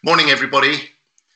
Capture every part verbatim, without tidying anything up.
Morning, everybody.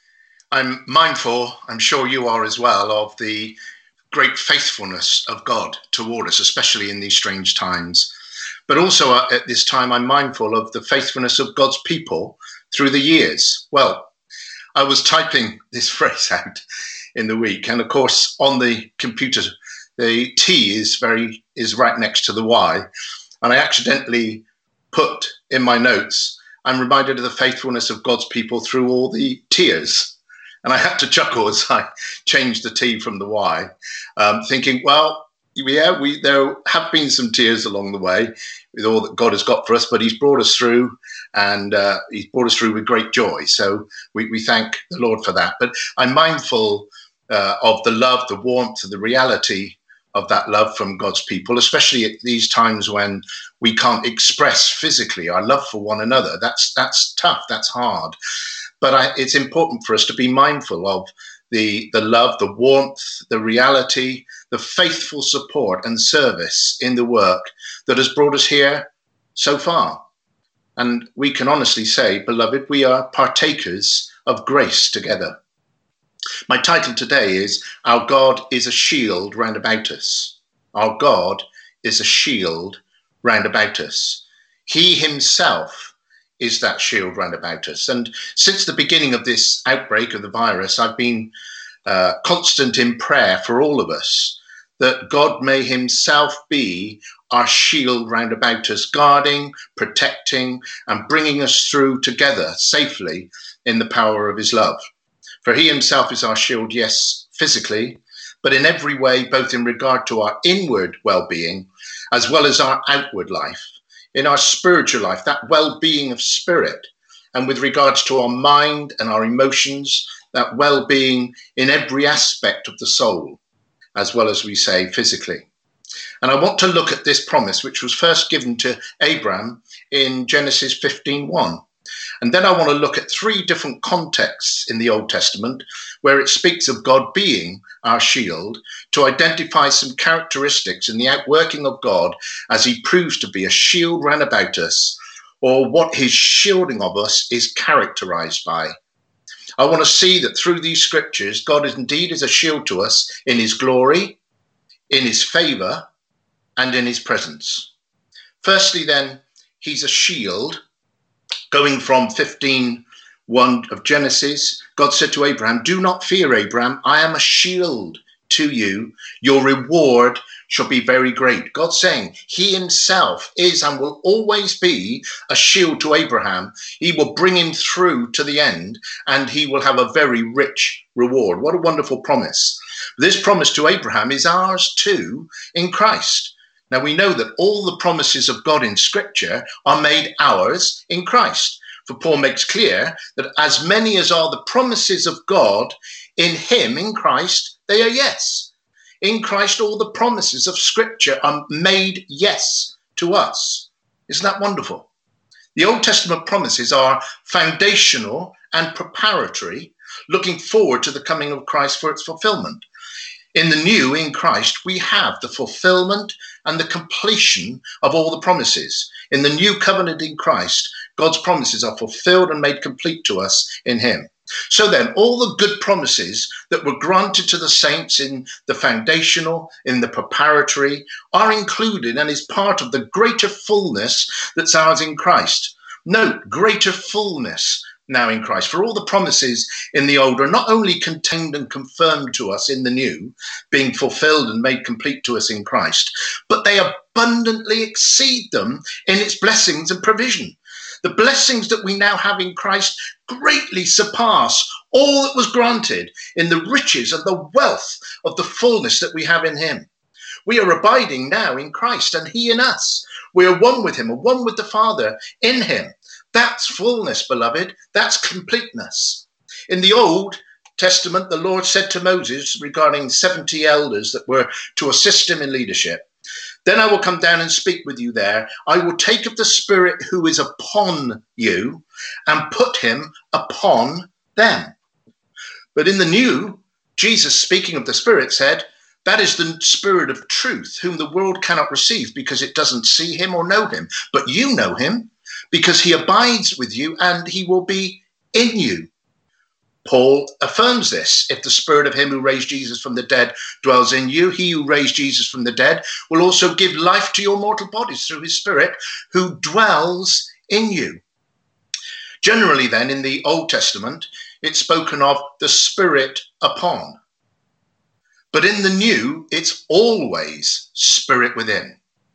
I'm mindful, I'm sure you are as well, of the great faithfulness of God toward us, especially in these strange times. But also uh, at this time, I'm mindful of the faithfulness of God's people through the years. Well, I was typing this phrase out in the week, and of course, on the computer, the T is very is right next to the Y, and I accidentally put in my notes, I'm reminded of the faithfulness of God's people through all the tears. And I had to chuckle as I changed the T from the Y, um, thinking, well, yeah, we there have been some tears along the way with all that God has got for us, but he's brought us through, and uh, he's brought us through with great joy. So we, we thank the Lord for that. But I'm mindful uh, of the love, the warmth, the reality of that love from God's people, especially at these times when we can't express physically our love for one another. That's that's tough, that's hard. But I, it's important for us to be mindful of the, the love, the warmth, the reality, the faithful support and service in the work that has brought us here so far. And we can honestly say, beloved, we are partakers of grace together. My title today is, Our God is a Shield Round About Us. Our God is a shield round about us. He himself is that shield round about us. And since the beginning of this outbreak of the virus, I've been uh, constant in prayer for all of us, that God may himself be our shield round about us, guarding, protecting, and bringing us through together safely in the power of his love. For he himself is our shield, yes, physically, but in every way, both in regard to our inward well-being, as well as our outward life, in our spiritual life, that well-being of spirit, and with regards to our mind and our emotions, that well-being in every aspect of the soul, as well as we say physically. And I want to look at this promise, which was first given to Abraham in Genesis fifteen one. And then I want to look at three different contexts in the Old Testament where it speaks of God being our shield, to identify some characteristics in the outworking of God as he proves to be a shield round about us, or what his shielding of us is characterized by. I want to see that through these scriptures, God is indeed is a shield to us in his glory, in his favor, and in his presence. Firstly, then, he's a shield. Going from fifteen one of Genesis, God said to Abraham, "Do not fear, Abraham, I am a shield to you. Your reward shall be very great." God saying he himself is and will always be a shield to Abraham. He will bring him through to the end, and he will have a very rich reward. What a wonderful promise. This promise to Abraham is ours too in Christ. Now, we know that all the promises of God in Scripture are made ours in Christ. For Paul makes clear that as many as are the promises of God in him, in Christ, they are yes. In Christ, all the promises of Scripture are made yes to us. Isn't that wonderful? The Old Testament promises are foundational and preparatory, looking forward to the coming of Christ for its fulfillment. In the new, in Christ, we have the fulfillment and the completion of all the promises. In the new covenant in Christ, God's promises are fulfilled and made complete to us in him. So then, all the good promises that were granted to the saints in the foundational, in the preparatory, are included and is part of the greater fullness that's ours in Christ. Note, greater fullness now in Christ. For all the promises in the old are not only contained and confirmed to us in the new, being fulfilled and made complete to us in Christ, but they abundantly exceed them in its blessings and provision. The blessings that we now have in Christ greatly surpass all that was granted in the riches and the wealth of the fullness that we have in him. We are abiding now in Christ, and he in us. We are one with him and one with the Father in him. That's fullness, beloved. That's completeness. In the Old Testament, the Lord said to Moses regarding seventy elders that were to assist him in leadership, "Then I will come down and speak with you there. I will take of the Spirit who is upon you and put him upon them." But in the New, Jesus, speaking of the Spirit, said, "That is the Spirit of truth, whom the world cannot receive because it doesn't see him or know him. But you know him, because he abides with you and he will be in you. Paul affirms this. If the spirit of him who raised Jesus from the dead dwells in you, he who raised Jesus from the dead will also give life to your mortal bodies through his spirit who dwells in you. Generally then, in the Old Testament, it's spoken of the spirit upon. But in the new, it's always spirit within.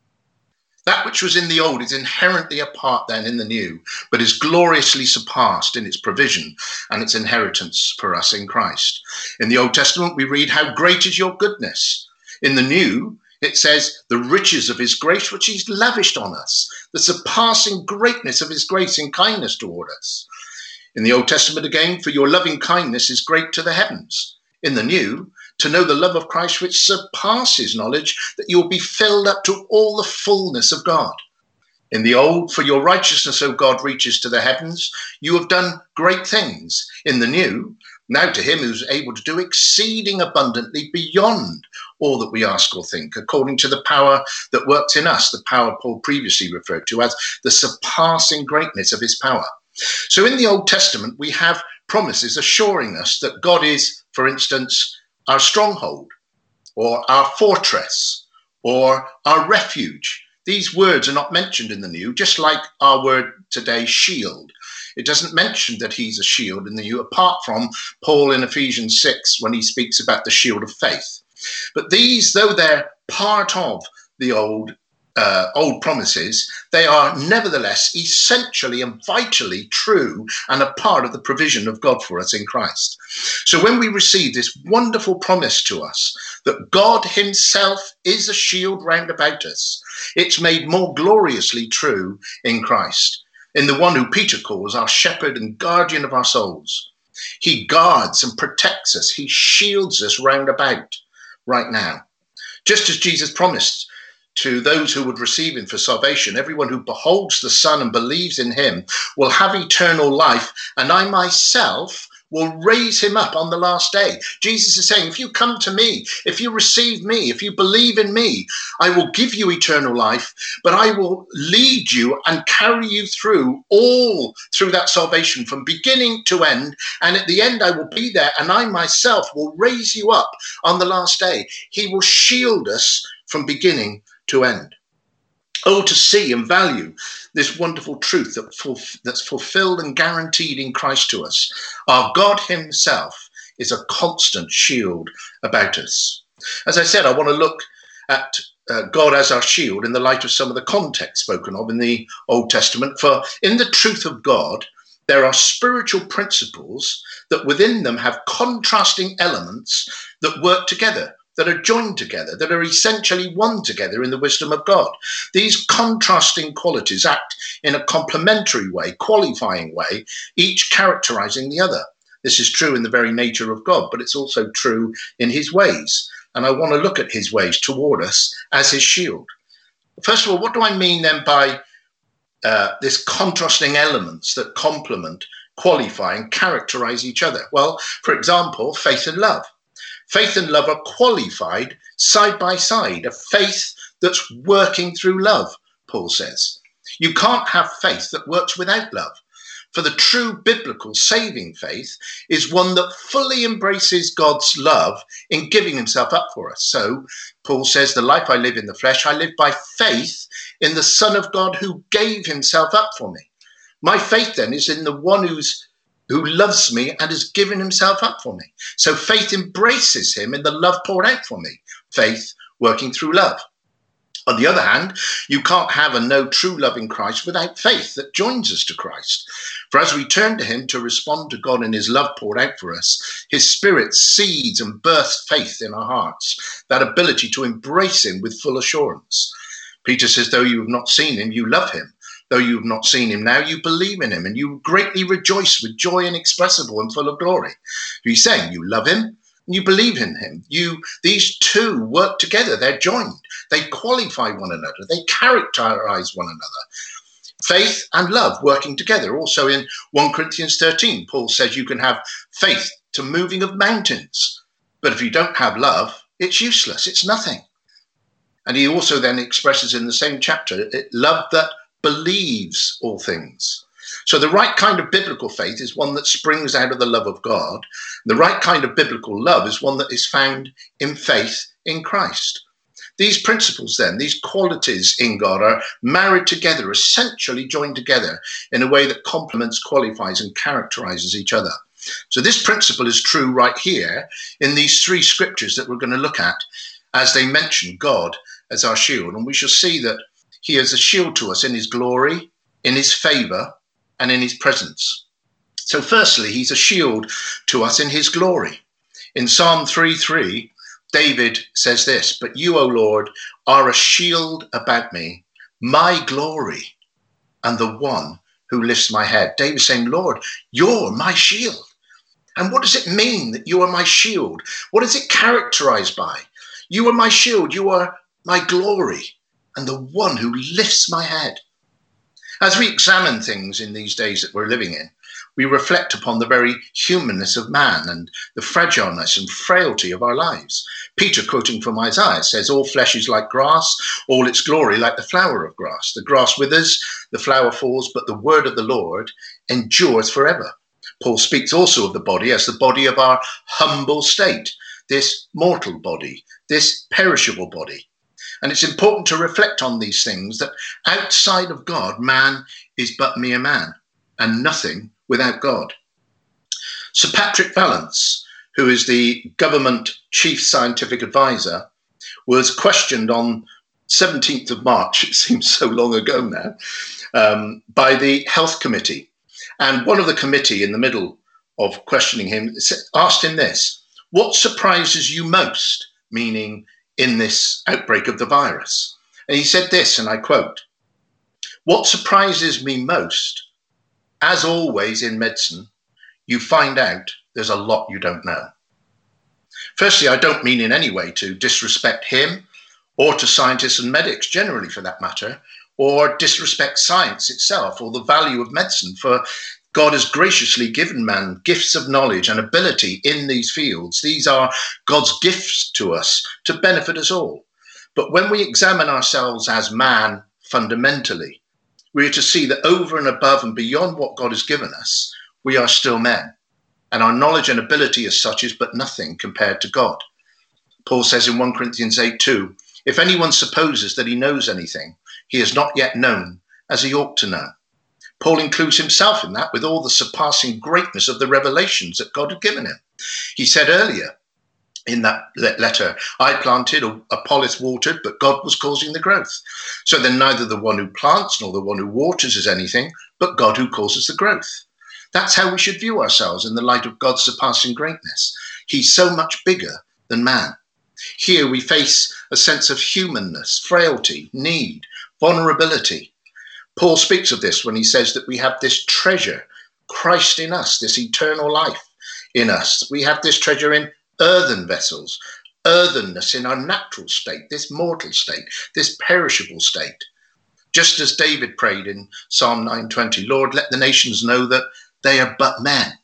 That which was in the old is inherently apart then in the new, but is gloriously surpassed in its provision and its inheritance for us in Christ. In the Old Testament, we read, how great is your goodness. In the new, it says, the riches of his grace, which he's lavished on us, the surpassing greatness of his grace and kindness toward us. In the Old Testament again, for your loving kindness is great to the heavens. In the new, to know the love of Christ which surpasses knowledge, that you will be filled up to all the fullness of God. In the old, for your righteousness, O God, reaches to the heavens. You have done great things. In the new, now to him who's able to do exceeding abundantly beyond all that we ask or think, according to the power that works in us, the power Paul previously referred to as the surpassing greatness of his power. So in the Old Testament, we have promises assuring us that God is, for instance, our stronghold, or our fortress, or our refuge. These words are not mentioned in the new, just like our word today, shield. It doesn't mention that he's a shield in the new, apart from Paul in Ephesians six, when he speaks about the shield of faith. But these, though they're part of the old Uh, old promises, they are nevertheless essentially and vitally true and a part of the provision of God for us in Christ. So when we receive this wonderful promise to us that God himself is a shield round about us, it's made more gloriously true in Christ, in the one who Peter calls our shepherd and guardian of our souls. He guards and protects us. He shields us round about right now. Just as Jesus promised to those who would receive him for salvation, everyone who beholds the Son and believes in him will have eternal life, and I myself will raise him up on the last day. Jesus is saying, if you come to me, if you receive me, if you believe in me, I will give you eternal life, but I will lead you and carry you through all through that salvation from beginning to end. And at the end, I will be there, and I myself will raise you up on the last day. He will shield us from beginning to end. Oh, to see and value this wonderful truth that fulf- that's fulfilled and guaranteed in Christ to us. Our God himself is a constant shield about us. As I said, I want to look at uh, God as our shield in the light of some of the context spoken of in the Old Testament. For in the truth of God, there are spiritual principles that within them have contrasting elements that work together, that are joined together, that are essentially one together in the wisdom of God. These contrasting qualities act in a complementary way, qualifying way, each characterizing the other. This is true in the very nature of God, but it's also true in his ways. And I want to look at his ways toward us as his shield. First of all, what do I mean then by uh, this contrasting elements that complement, qualify, and characterize each other? Well, for example, faith and love. Faith and love are qualified side by side, a faith that's working through love, Paul says. You can't have faith that works without love. For the true biblical saving faith is one that fully embraces God's love in giving himself up for us. So Paul says, the life I live in the flesh, I live by faith in the Son of God who gave himself up for me. My faith then is in the one who's who loves me and has given himself up for me. So faith embraces him in the love poured out for me. Faith working through love. On the other hand, you can't have and know true love in Christ without faith that joins us to Christ. For as we turn to him to respond to God in his love poured out for us, his Spirit seeds and births faith in our hearts, that ability to embrace him with full assurance. Peter says, though you have not seen him, you love him. Though you have not seen him now, you believe in him, and you greatly rejoice with joy inexpressible and full of glory. He's saying you love him and you believe in him. You, these two work together. They're joined. They qualify one another. They characterize one another. Faith and love working together. Also in First Corinthians thirteen, Paul says you can have faith to moving of mountains, but if you don't have love, it's useless. It's nothing. And he also then expresses in the same chapter, love that believes all things. So the right kind of biblical faith is one that springs out of the love of God. The right kind of biblical love is one that is found in faith in Christ. These principles then, these qualities in God are married together, essentially joined together in a way that complements, qualifies and characterizes each other. So this principle is true right here in these three scriptures that we're going to look at as they mention God as our shield. And we shall see that he is a shield to us in his glory, in his favor, and in his presence. So firstly, he's a shield to us in his glory. In Psalm three three, David says this, "But you, O Lord, are a shield about me, my glory, and the one who lifts my head." David's saying, Lord, you're my shield. And what does it mean that you are my shield? What is it characterized by? You are my shield, you are my glory, and the one who lifts my head. As we examine things in these days that we're living in, we reflect upon the very humanness of man and the fragileness and frailty of our lives. Peter, quoting from Isaiah, says, "All flesh is like grass, all its glory like the flower of grass. The grass withers, the flower falls, but the word of the Lord endureth forever." Paul speaks also of the body as the body of our humble state, this mortal body, this perishable body. And it's important to reflect on these things, that outside of God, man is but mere man and nothing without God. Sir Patrick Vallance, who is the government chief scientific advisor, was questioned on seventeenth of March, it seems so long ago now, um, by the Health Committee. And one of the committee in the middle of questioning him asked him this: "What surprises you most?" meaning in this outbreak of the virus. And he said this, and I quote, "What surprises me most, as always in medicine, you find out there's a lot you don't know." Firstly, I don't mean in any way to disrespect him or to scientists and medics generally for that matter, or disrespect science itself or the value of medicine, for God has graciously given man gifts of knowledge and ability in these fields. These are God's gifts to us to benefit us all. But when we examine ourselves as man fundamentally, we are to see that over and above and beyond what God has given us, we are still men. And our knowledge and ability as such is but nothing compared to God. Paul says in First Corinthians eight two, "If anyone supposes that he knows anything, he has not yet known as he ought to know." Paul includes himself in that, with all the surpassing greatness of the revelations that God had given him. He said earlier in that letter, "I planted, Apollos watered, but God was causing the growth." So then neither the one who plants nor the one who waters is anything, but God who causes the growth. That's how we should view ourselves in the light of God's surpassing greatness. He's so much bigger than man. Here we face a sense of humanness, frailty, need, vulnerability. Paul speaks of this when he says that we have this treasure, Christ in us, this eternal life in us. We have this treasure in earthen vessels, earthenness in our natural state, this mortal state, this perishable state. Just as David prayed in Psalm nine twenty, "Lord, let the nations know that they are but men."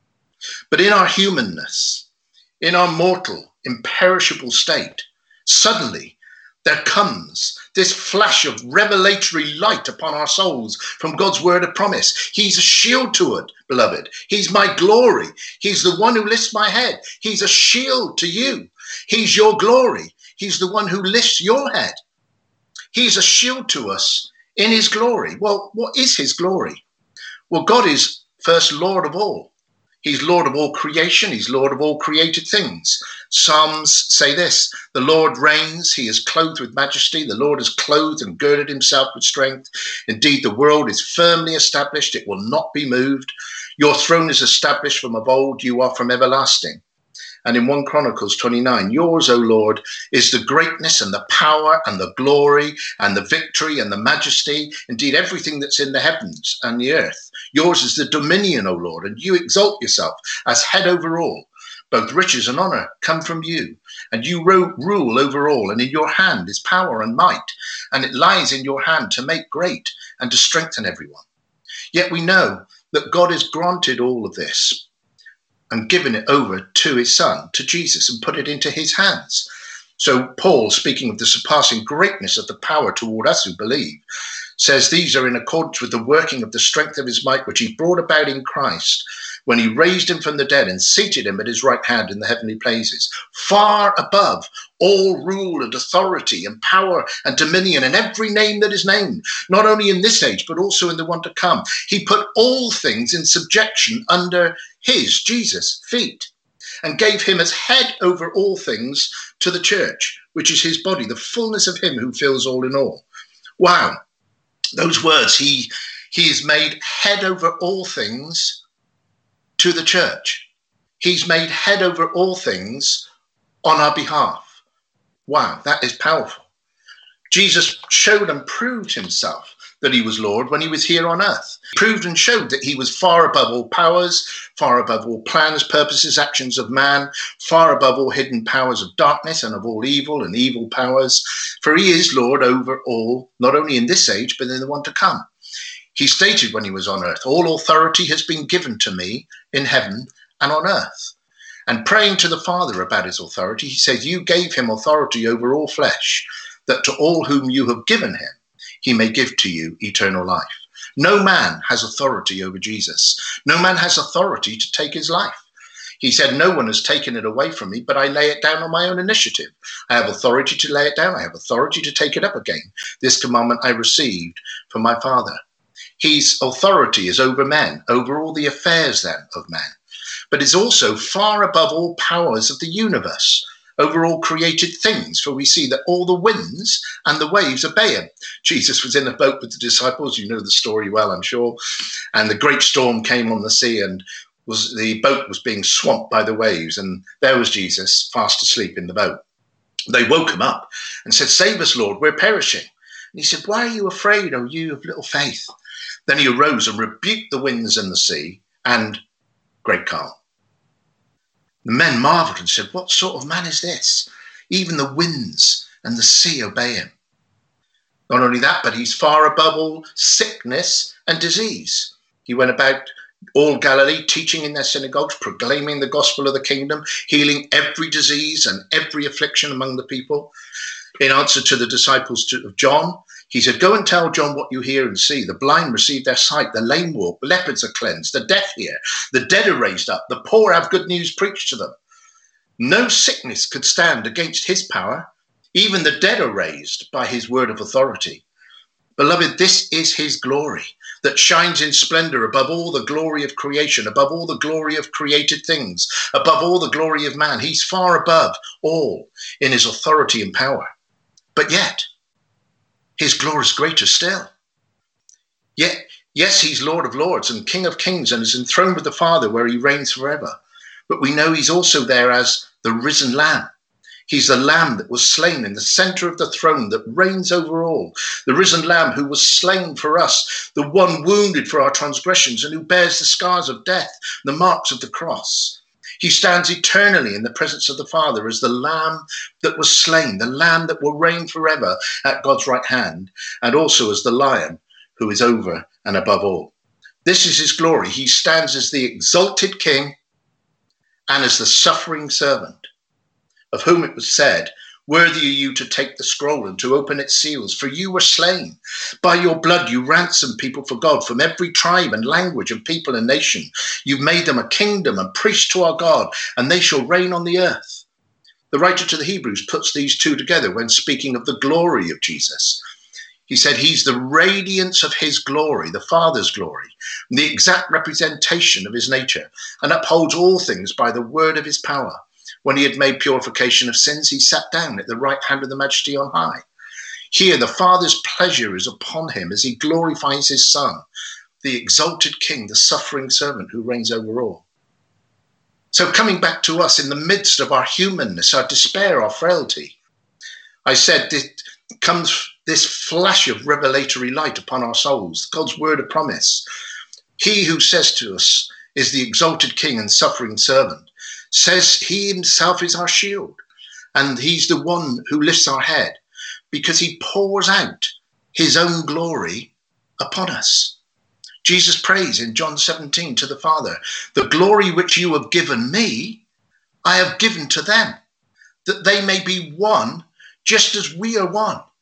But in our humanness, in our mortal, imperishable state, suddenly there comes this flash of revelatory light upon our souls from God's word of promise. He's a shield to it, beloved. He's my glory. He's the one who lifts my head. He's a shield to you. He's your glory. He's the one who lifts your head. He's a shield to us in his glory. Well, what is his glory? Well, God is first Lord of all. He's Lord of all creation. He's Lord of all created things. Psalms say this: "The Lord reigns. He is clothed with majesty. The Lord has clothed and girded himself with strength. Indeed, the world is firmly established. It will not be moved. Your throne is established from of old. You are from everlasting." And in First Chronicles twenty-nine, "Yours, O Lord, is the greatness and the power and the glory and the victory and the majesty, indeed everything that's in the heavens and the earth. Yours is the dominion, O Lord, and you exalt yourself as head over all. Both riches and honor come from you, and you ro- rule over all, and in your hand is power and might, and it lies in your hand to make great and to strengthen everyone." Yet we know that God has granted all of this and given it over to his son, to Jesus, and put it into his hands. So Paul, speaking of the surpassing greatness of the power toward us who believe, says these are in accordance with the working of the strength of his might, which he brought about in Christ, when he raised him from the dead and seated him at his right hand in the heavenly places, far above all rule and authority and power and dominion and every name that is named, not only in this age, but also in the one to come. He put all things in subjection under his, Jesus, feet, and gave him as head over all things to the church, which is his body, the fullness of him who fills all in all. Wow. Those words, he, he is made head over all things to the church. He's made head over all things on our behalf. Wow, that is powerful. Jesus showed and proved himself that he was Lord when he was here on earth. He proved and showed that he was far above all powers, far above all plans, purposes, actions of man, far above all hidden powers of darkness and of all evil and evil powers. For he is Lord over all, not only in this age, but in the one to come. He stated when he was on earth, all authority has been given to me in heaven and on earth. And praying to the Father about his authority, he said, you gave him authority over all flesh, that to all whom you have given him, he may give to you eternal life. No man has authority over Jesus. No man has authority to take his life. He said, no one has taken it away from me, but I lay it down on my own initiative. I have authority to lay it down. I have authority to take it up again. This commandment I received from my Father. His authority is over men, over all the affairs then of men, but is also far above all powers of the universe, over all created things, for we see that all the winds and the waves obey him. Jesus was in a boat with the disciples. You know the story well, I'm sure. And the great storm came on the sea, and was the boat was being swamped by the waves. And there was Jesus fast asleep in the boat. They woke him up and said, save us, Lord, we're perishing. And he said, why are you afraid, O you of little faith? Then he arose and rebuked the winds and the sea, and great calm. The men marveled and said, what sort of man is this? Even the winds and the sea obey him. Not only that, but he's far above all sickness and disease. He went about all Galilee, teaching in their synagogues, proclaiming the gospel of the kingdom, healing every disease and every affliction among the people. In answer to the disciples of John, he said, go and tell John what you hear and see. The blind receive their sight, the lame walk, leopards are cleansed, the deaf hear, the dead are raised up, the poor have good news preached to them. No sickness could stand against his power. Even the dead are raised by his word of authority. Beloved, this is his glory that shines in splendor above all the glory of creation, above all the glory of created things, above all the glory of man. He's far above all in his authority and power. But yet, his glory is greater still. Yet, yes, he's Lord of Lords and King of Kings and is enthroned with the Father where he reigns forever. But we know he's also there as the risen Lamb. He's the Lamb that was slain in the center of the throne that reigns over all. The risen Lamb who was slain for us, the one wounded for our transgressions and who bears the scars of death, the marks of the cross. He stands eternally in the presence of the Father as the Lamb that was slain, the Lamb that will reign forever at God's right hand, and also as the Lion who is over and above all. This is his glory. He stands as the exalted King and as the suffering servant, of whom it was said, worthy are you to take the scroll and to open its seals, for you were slain. By your blood you ransomed people for God from every tribe and language and people and nation. You've made them a kingdom and priests to our God, and they shall reign on the earth. The writer to the Hebrews puts these two together when speaking of the glory of Jesus. He said he's the radiance of his glory, the Father's glory, the exact representation of his nature, and upholds all things by the word of his power. When he had made purification of sins, he sat down at the right hand of the Majesty on high. Here the Father's pleasure is upon him as he glorifies his Son, the exalted King, the suffering servant who reigns over all. So coming back to us in the midst of our humanness, our despair, our frailty, I said it comes this flash of revelatory light upon our souls, God's word of promise. He who says to us is the exalted King and suffering servant, says he himself is our shield, and he's the one who lifts our head because he pours out his own glory upon us. Jesus prays in John seventeen to the Father, the glory which you have given me, I have given to them, that they may be one just as we are one.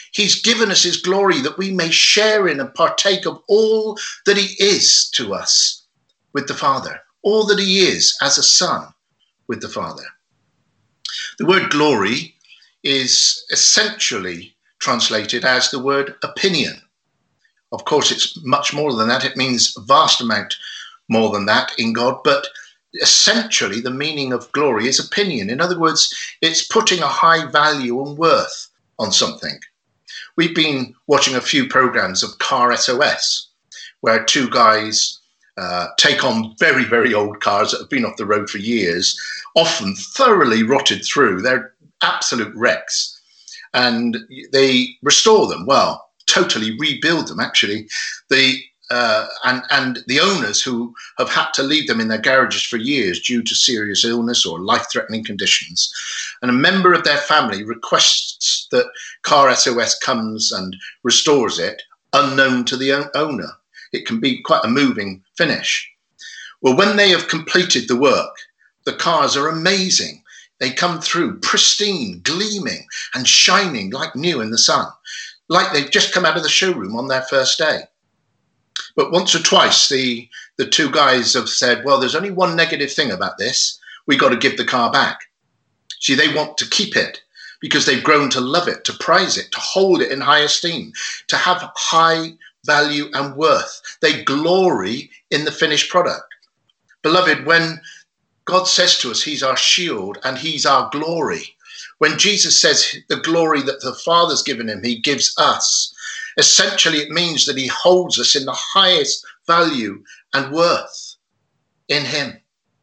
He's given us his glory that we may share in and partake of all that he is to us with the Father, all that he is as a son with the Father. The word glory is essentially translated as the word opinion. Of course, it's much more than that. It means a vast amount more than that in God, but essentially the meaning of glory is opinion. In other words, it's putting a high value and worth on something. We've been watching a few programs of Car S O S, where two guys uh, take on very, very old cars that have been off the road for years, often thoroughly rotted through. They're absolute wrecks. And they restore them. Well, totally rebuild them, actually. The uh, and, and the owners who have had to leave them in their garages for years due to serious illness or life-threatening conditions. And a member of their family requests that Car S O S comes and restores it, unknown to the owner. It can be quite a moving finish. Well, when they have completed the work, the cars are amazing. They come through pristine, gleaming and shining like new in the sun, like they've just come out of the showroom on their first day. But once or twice, the, the two guys have said, well, there's only one negative thing about this. We got to give the car back. See, they want to keep it because they've grown to love it, to prize it, to hold it in high esteem, to have high value and worth. They glory in the finished product. Beloved, when God says to us, he's our shield and he's our glory, when Jesus says the glory that the Father's given him, he gives us, essentially it means that he holds us in the highest value and worth in him.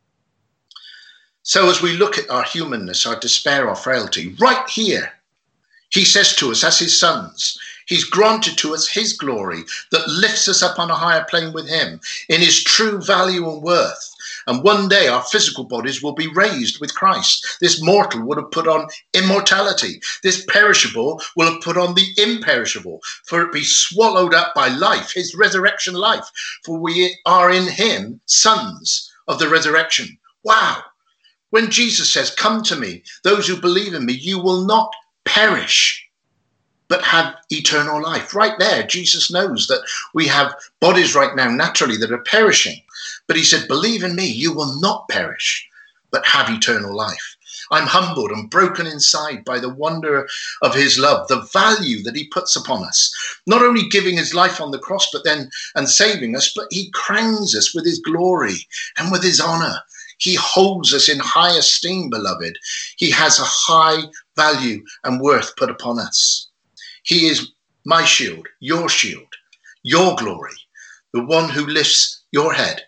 So as we look at our humanness, our despair, our frailty, right here, he says to us as his sons, he's granted to us his glory that lifts us up on a higher plane with him in his true value and worth. And one day our physical bodies will be raised with Christ. This mortal would have put on immortality. This perishable will have put on the imperishable, for it be swallowed up by life, his resurrection life. For we are in him sons of the resurrection. Wow. When Jesus says, come to me, those who believe in me, you will not perish, but have eternal life. Right there, Jesus knows that we have bodies right now naturally that are perishing. But he said, believe in me, you will not perish, but have eternal life. I'm humbled and broken inside by the wonder of his love, the value that he puts upon us, not only giving his life on the cross, but then and saving us, but he crowns us with his glory and with his honor. He holds us in high esteem, beloved. He has a high value and worth put upon us. He is my shield, your shield, your glory, the one who lifts your head.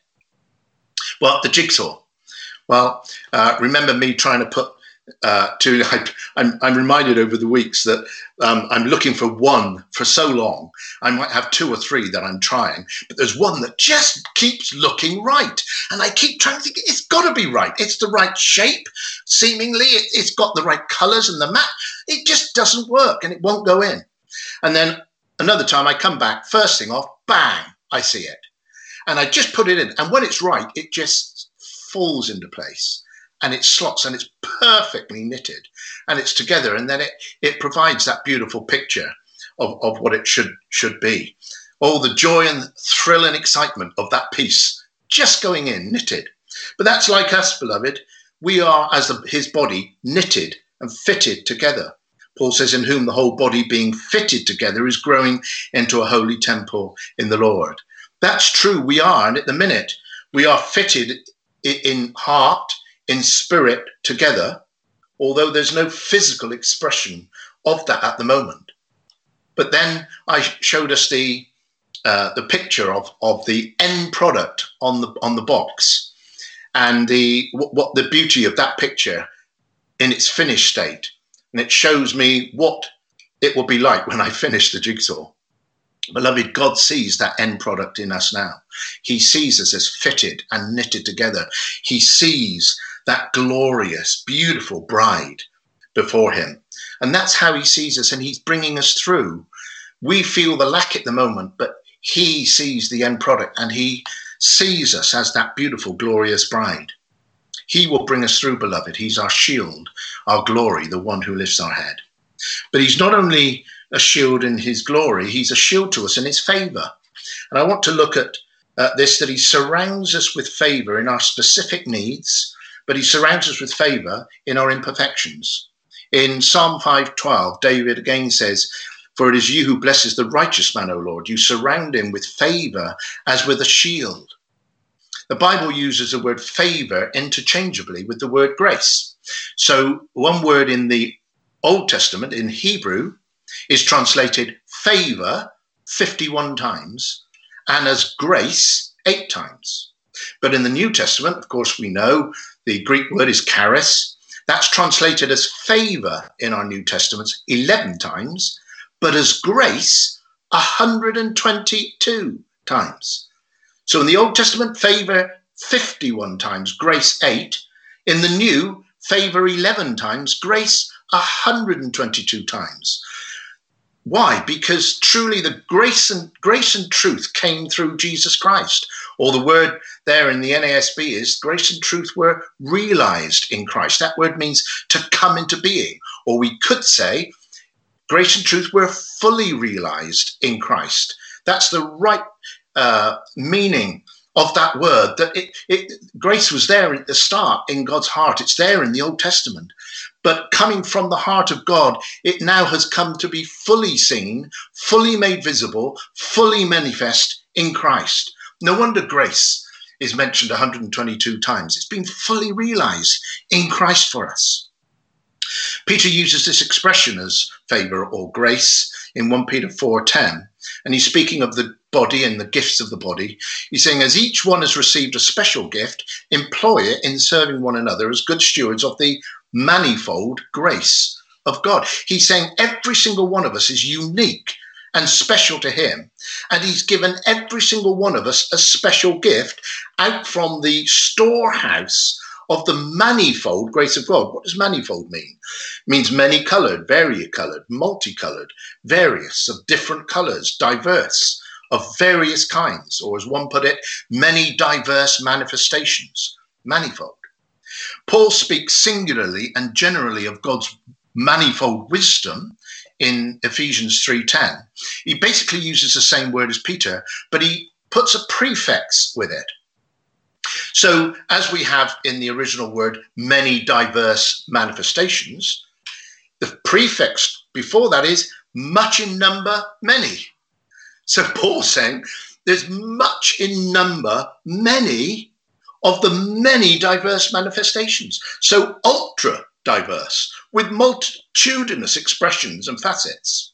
Well, the jigsaw. Well, uh, remember me trying to put uh, two, I, I'm, I'm reminded over the weeks that um, I'm looking for one for so long. I might have two or three that I'm trying, but there's one that just keeps looking right. And I keep trying to think, it's got to be right. It's the right shape, seemingly. It, it's got the right colors and the mat. It just doesn't work and it won't go in. And then another time I come back, first thing off, bang, I see it. And I just put it in. And when it's right, it just falls into place. And it slots and it's perfectly knitted. And it's together. And then it, it provides that beautiful picture of, of what it should, should be. All the joy and thrill and excitement of that piece just going in, knitted. But that's like us, beloved. We are, as the, his body, knitted and fitted together. Paul says, in whom the whole body being fitted together is growing into a holy temple in the Lord. That's true, we are. And at the minute, we are fitted in heart, in spirit together, although there's no physical expression of that at the moment. But then I showed us the uh, the picture of, of the end product on the on the box, and the what, what the beauty of that picture in its finished state. And it shows me what it will be like when I finish the jigsaw. Beloved, God sees that end product in us now. He sees us as fitted and knitted together. He sees that glorious, beautiful bride before him. And that's how he sees us, and he's bringing us through. We feel the lack at the moment, but he sees the end product, and he sees us as that beautiful, glorious bride. He will bring us through, beloved. He's our shield, our glory, the one who lifts our head. But he's not only a shield in his glory. He's a shield to us in his favor. And I want to look at uh, this, that he surrounds us with favor in our specific needs, but he surrounds us with favor in our imperfections. In Psalm five twelve, David again says, "For it is you who blesses the righteous man, O Lord. You surround him with favor as with a shield." The Bible uses the word favor interchangeably with the word grace. So one word in the Old Testament, in Hebrew, is translated favor fifty-one times and as grace eight times. But in the New Testament, of course, we know the Greek word is charis. That's translated as favor in our New Testaments eleven times, but as grace one hundred twenty-two times. So in the Old Testament, favor fifty-one times, grace eight. In the New, favor eleven times, grace one hundred twenty-two times. Why? Because truly the grace and grace and truth came through Jesus Christ. Or the word there in the N A S B is grace and truth were realized in Christ. That word means to come into being. Or we could say grace and truth were fully realized in Christ. That's the right uh, meaning of that word. That it, it, grace was there at the start in God's heart. It's there in the Old Testament. But coming from the heart of God, it now has come to be fully seen, fully made visible, fully manifest in Christ. No wonder grace is mentioned one hundred twenty-two times. It's been fully realized in Christ for us. Peter uses this expression as favor or grace in First Peter four ten, and he's speaking of the body and the gifts of the body. He's saying, as each one has received a special gift, employ it in serving one another as good stewards of the manifold grace of God. He's saying every single one of us is unique and special to him, and he's given every single one of us a special gift out from the storehouse of the manifold grace of God. What does manifold mean? It means many colored, varicolored, multicolored, various, of different colors, diverse, of various kinds, or as one put it, many diverse manifestations, manifold. Paul speaks singularly and generally of God's manifold wisdom in Ephesians three ten. He basically uses the same word as Peter, but he puts a prefix with it. So as we have in the original word, many diverse manifestations, the prefix before that is much in number, many. So Paul's saying there's much in number, many of the many diverse manifestations. So ultra diverse, with multitudinous expressions and facets.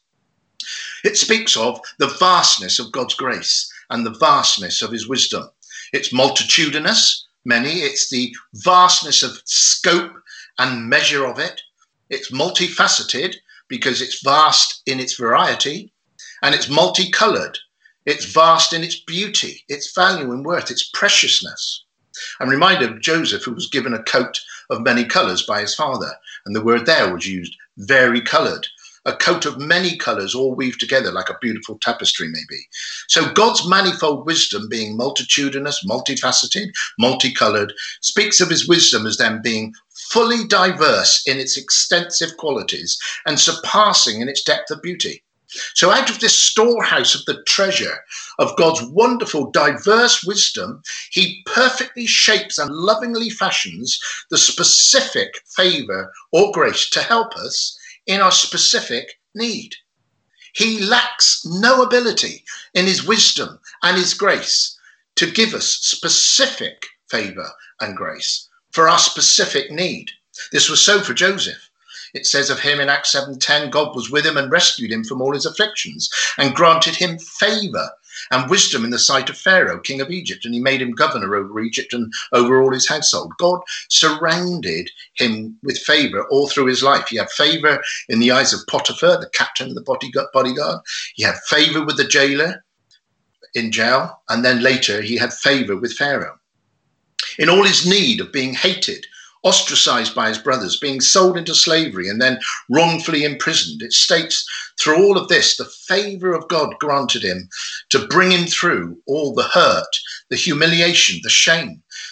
It speaks of the vastness of God's grace and the vastness of his wisdom. It's multitudinous, many. It's the vastness of scope and measure of it. It's multifaceted because it's vast in its variety, and it's multicolored. It's vast in its beauty, its value and worth, its preciousness. I'm reminded of Joseph, who was given a coat of many colors by his father, and the word there was used, varicolored. A coat of many colors all weaved together like a beautiful tapestry, maybe. So God's manifold wisdom, being multitudinous, multifaceted, multicolored, speaks of his wisdom as then being fully diverse in its extensive qualities and surpassing in its depth of beauty. So out of this storehouse of the treasure of God's wonderful, diverse wisdom, he perfectly shapes and lovingly fashions the specific favor or grace to help us in our specific need. He lacks no ability in his wisdom and his grace to give us specific favor and grace for our specific need. This was so for Joseph. It says of him in Acts seven ten, God was with him and rescued him from all his afflictions and granted him favor and wisdom in the sight of Pharaoh, king of Egypt, and he made him governor over Egypt and over all his household. God surrounded him with favor all through his life. He had favor in the eyes of Potiphar, the captain of the bodyguard. He had favor with the jailer in jail, and then later he had favor with Pharaoh. In all his need of being hated, ostracized by his brothers, being sold into slavery and then wrongfully imprisoned, it states through all of this, the favor of God granted him to bring him through all the hurt, the humiliation, the shame,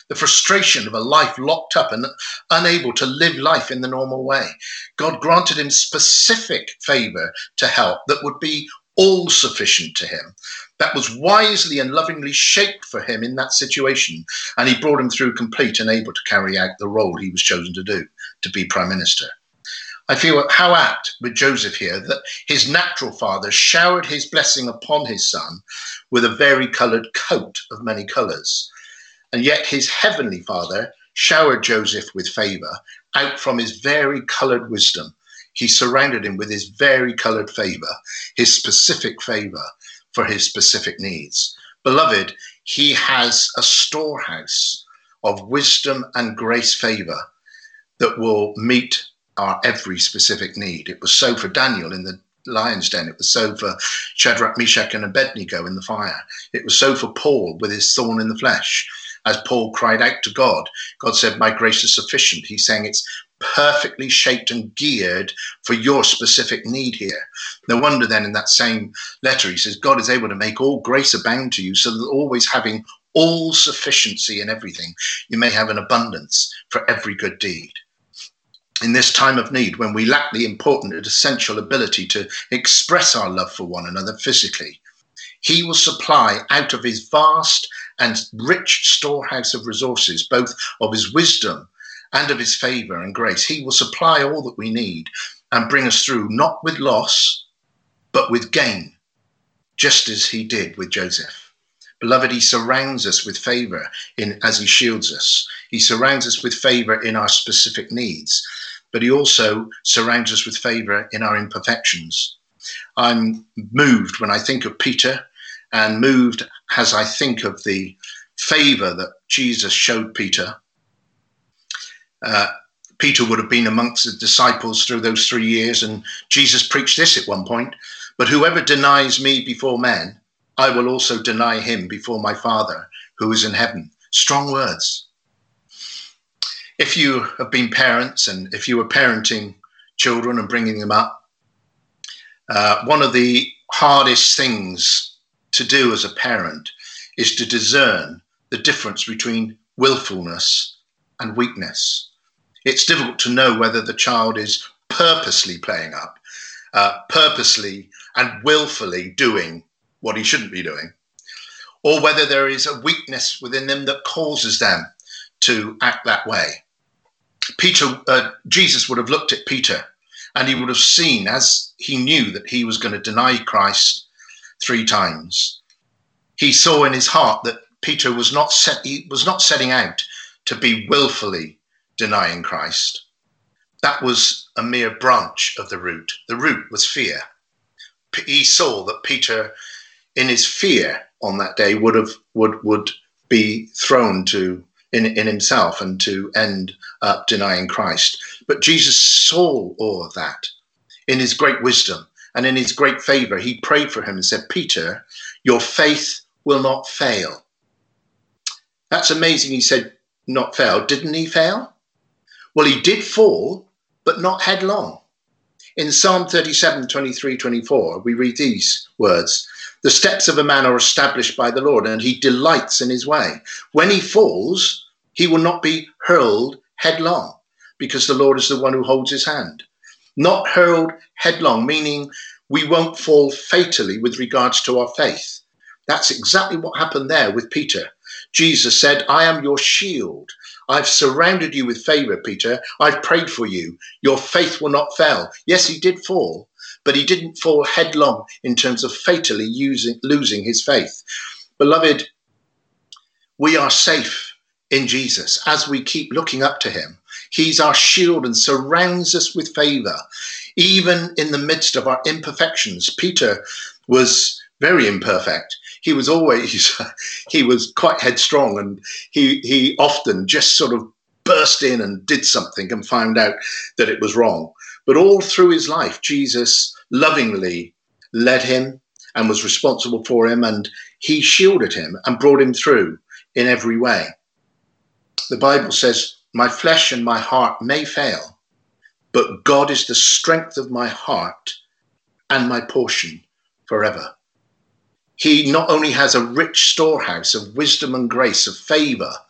the frustration of a life locked up and unable to live life in the normal way. God granted him specific favor to help that would be all sufficient to him, that was wisely and lovingly shaped for him in that situation. And he brought him through complete and able to carry out the role he was chosen to do, to be prime minister. I feel how apt with Joseph here that his natural father showered his blessing upon his son with a varicolored coat of many colors. And yet his heavenly father showered Joseph with favor out from his varicolored wisdom. He surrounded him with his varicolored favor, his specific favor for his specific needs. Beloved, he has a storehouse of wisdom and grace favor that will meet our every specific need. It was so for Daniel in the lion's den. It was so for Shadrach, Meshach, and Abednego in the fire. It was so for Paul with his thorn in the flesh. As Paul cried out to God, God said, my grace is sufficient. He's saying it's perfectly shaped and geared for your specific need here. No wonder then in that same letter, he says, God is able to make all grace abound to you so that always having all sufficiency in everything, you may have an abundance for every good deed. In this time of need, when we lack the important and essential ability to express our love for one another physically, he will supply out of his vast and rich storehouse of resources, both of his wisdom and of his favor and grace. He will supply all that we need and bring us through, not with loss, but with gain, just as he did with Joseph. Beloved, he surrounds us with favor in as he shields us. He surrounds us with favor in our specific needs, but he also surrounds us with favor in our imperfections. I'm moved when I think of Peter, and moved as I think of the favor that Jesus showed Peter. Uh, Peter would have been amongst the disciples through those three years, and Jesus preached this at one point, but whoever denies me before men, I will also deny him before my Father who is in heaven. Strong words. If you have been parents, and if you were parenting children and bringing them up, uh, one of the hardest things to do as a parent is to discern the difference between willfulness and weakness. It's difficult to know whether the child is purposely playing up, uh, purposely and willfully doing what he shouldn't be doing, or whether there is a weakness within them that causes them to act that way. Peter, uh, Jesus would have looked at Peter, and he would have seen, as he knew that he was going to deny Christ three times, he saw in his heart that Peter was not set, he was not setting out to be willfully denying Christ. That was a mere branch of the root. The root was fear. He saw that Peter, in his fear on that day, would have would would be thrown to in, in himself and to end up denying Christ. But Jesus saw all of that in his great wisdom and in his great favor. He prayed for him and said, Peter, your faith will not fail. That's amazing. He said, not fail. Didn't he fail? Well, he did fall, but not headlong. In Psalm thirty-seven, twenty-three, twenty-four, we read these words. The steps of a man are established by the Lord, and he delights in his way. When he falls, he will not be hurled headlong, because the Lord is the one who holds his hand. Not hurled headlong, meaning we won't fall fatally with regards to our faith. That's exactly what happened there with Peter. Jesus said, I am your shield. I've surrounded you with favor, Peter. I've prayed for you. Your faith will not fail. Yes, he did fall, but he didn't fall headlong in terms of fatally using, losing his faith. Beloved, we are safe in Jesus as we keep looking up to him. He's our shield and surrounds us with favor, even in the midst of our imperfections. Peter was very imperfect. He was always, he was quite headstrong, and he he often just sort of burst in and did something and found out that it was wrong. But all through his life, Jesus lovingly led him and was responsible for him, and he shielded him and brought him through in every way. The Bible says, my flesh and my heart may fail, but God is the strength of my heart and my portion forever. He not only has a rich storehouse of wisdom and grace, of favor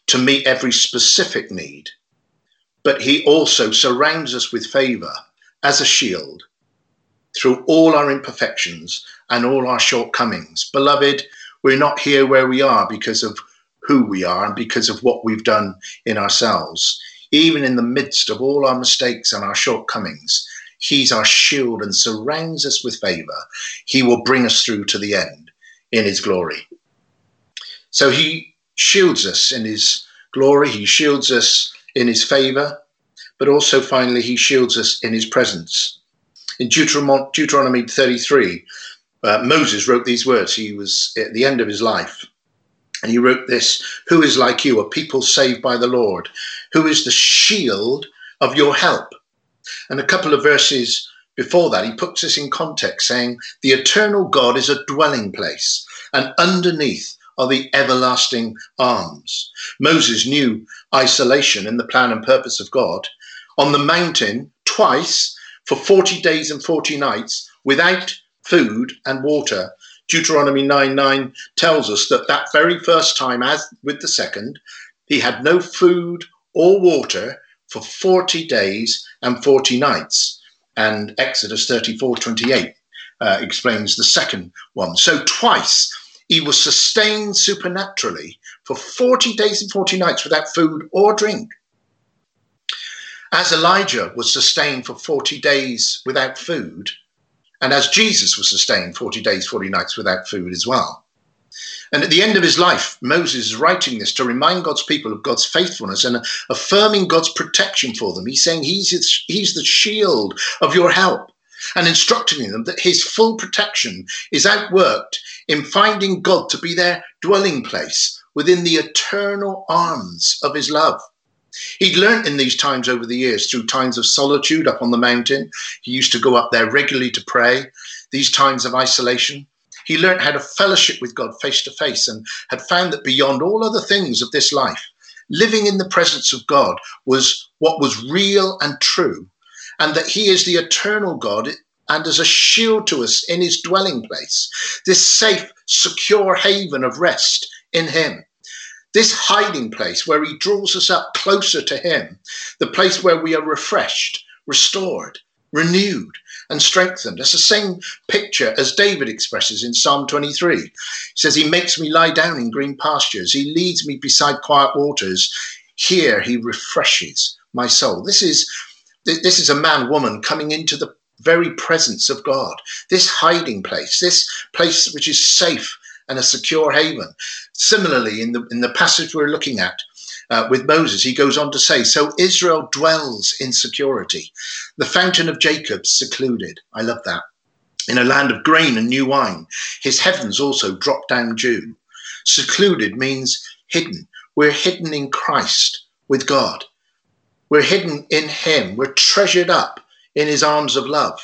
to meet every specific need, but he also surrounds us with favor as a shield through all our imperfections and all our shortcomings. Beloved, we're not here where we are because of who we are and because of what we've done in ourselves. Even in the midst of all our mistakes and our shortcomings, he's our shield and surrounds us with favor. He will bring us through to the end in his glory. So he shields us in his glory. He shields us in his favor, but also finally, he shields us in his presence. In Deuteronomy, Deuteronomy thirty-three, uh, Moses wrote these words. He was at the end of his life. And he wrote this: "Who is like you, a people saved by the Lord, who is the shield of your help?" And a couple of verses before that, he puts this in context, saying, "The eternal God is a dwelling place, and underneath are the everlasting arms." Moses knew isolation in the plan and purpose of God. On the mountain, twice, for forty days and forty nights, without food and water. Deuteronomy nine nine tells us that that very first time, as with the second, he had no food or water for forty days and forty nights. And Exodus thirty-four twenty-eight uh, explains the second one. So twice he was sustained supernaturally for forty days and forty nights without food or drink. As Elijah was sustained for forty days without food, and as Jesus was sustained forty days, forty nights without food as well. And at the end of his life, Moses is writing this to remind God's people of God's faithfulness and affirming God's protection for them. He's saying he's, he's the shield of your help, and instructing them that his full protection is outworked in finding God to be their dwelling place within the eternal arms of his love. He'd learnt in these times over the years, through times of solitude up on the mountain. He used to go up there regularly to pray. These times of isolation, he learnt how to fellowship with God face to face, and had found that beyond all other things of this life, living in the presence of God was what was real and true, and that he is the eternal God and as a shield to us in his dwelling place, this safe, secure haven of rest in him. This hiding place where he draws us up closer to him, the place where we are refreshed, restored, renewed, and strengthened. That's the same picture as David expresses in Psalm twenty-three. He says, "He makes me lie down in green pastures. He leads me beside quiet waters. Here he refreshes my soul." This is, this is a man, woman coming into the very presence of God, this hiding place, this place which is safe and a secure haven. Similarly, in the in the passage we're looking at uh, with Moses, he goes on to say, "So Israel dwells in security. The fountain of Jacob secluded." I love that. "In a land of grain and new wine. His heavens also drop down dew." Secluded means hidden. We're hidden in Christ with God. We're hidden in him. We're treasured up in his arms of love.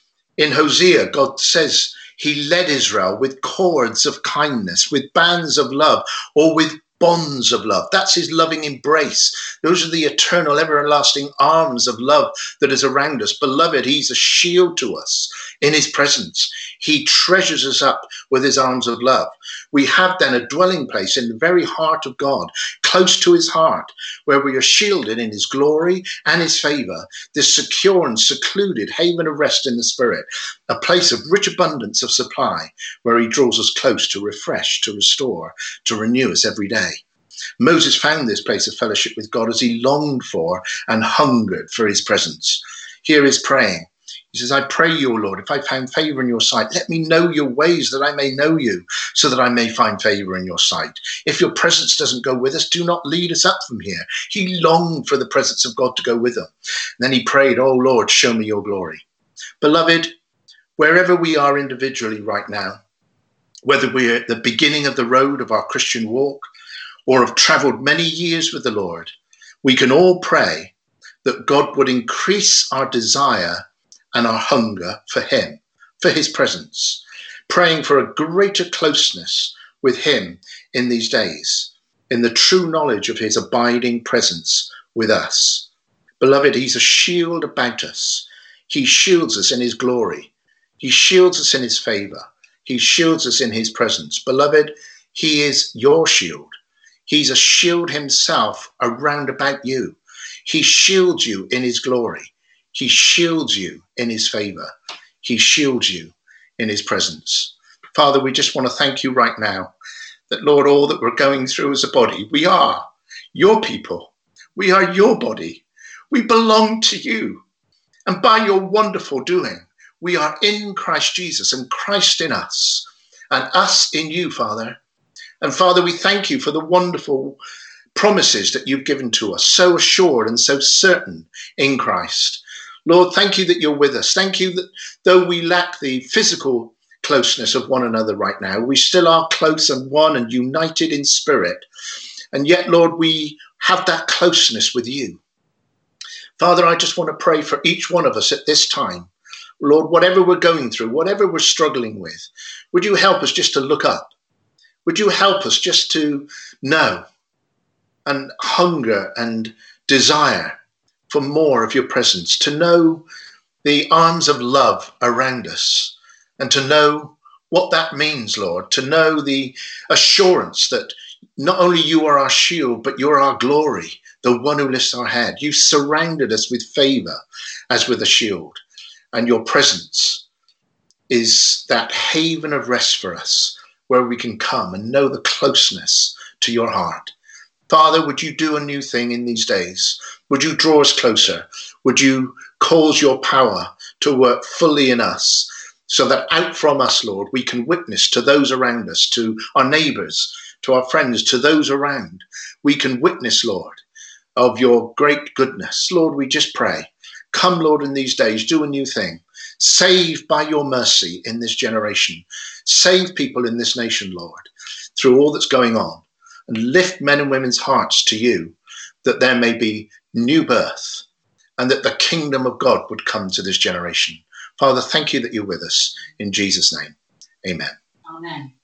In Hosea, God says he led Israel with cords of kindness, with bands of love, or with bonds of love. That's his loving embrace. Those are the eternal, everlasting arms of love that is around us. Beloved, he's a shield to us in his presence. He treasures us up with his arms of love. We have then a dwelling place in the very heart of God, close to his heart, where we are shielded in his glory and his favor, this secure and secluded haven of rest in the spirit, a place of rich abundance of supply, where he draws us close to refresh, to restore, to renew us every day. Moses found this place of fellowship with God as he longed for and hungered for his presence. Here is praying. He says, "I pray you, O Lord, if I found favor in your sight, let me know your ways that I may know you, so that I may find favor in your sight. If your presence doesn't go with us, do not lead us up from here." He longed for the presence of God to go with him. And then he prayed, "Oh Lord, show me your glory." Beloved, wherever we are individually right now, whether we're at the beginning of the road of our Christian walk or have traveled many years with the Lord, we can all pray that God would increase our desire and our hunger for him, for his presence, praying for a greater closeness with him in these days, in the true knowledge of his abiding presence with us. Beloved, he's a shield about us. He shields us in his glory. He shields us in his favor. He shields us in his presence. Beloved, he is your shield. He's a shield himself around about you. He shields you in his glory. He shields you in his favor. He shields you in his presence. Father, we just want to thank you right now that, Lord, all that we're going through as a body, we are your people. We are your body. We belong to you. And by your wonderful doing, we are in Christ Jesus and Christ in us and us in you, Father. And Father, we thank you for the wonderful promises that you've given to us, so assured and so certain in Christ. Lord, thank you that you're with us. Thank you that though we lack the physical closeness of one another right now, we still are close and one and united in spirit. And yet, Lord, we have that closeness with you. Father, I just want to pray for each one of us at this time. Lord, whatever we're going through, whatever we're struggling with, would you help us just to look up? Would you help us just to know and hunger and desire for more of your presence, to know the arms of love around us, and to know what that means, Lord, to know the assurance that not only you are our shield, but you're our glory, the one who lifts our head. You've surrounded us with favor as with a shield, and your presence is that haven of rest for us, where we can come and know the closeness to your heart. Father, would you do a new thing in these days? Would you draw us closer? Would you cause your power to work fully in us, so that out from us, Lord, we can witness to those around us, to our neighbors, to our friends, to those around. We can witness, Lord, of your great goodness. Lord, we just pray. Come, Lord, in these days, do a new thing. Save by your mercy in this generation. Save people in this nation, Lord, through all that's going on. And lift men and women's hearts to you, that there may be new birth and that the kingdom of God would come to this generation. Father, thank you that you're with us. In Jesus' name, amen. Amen.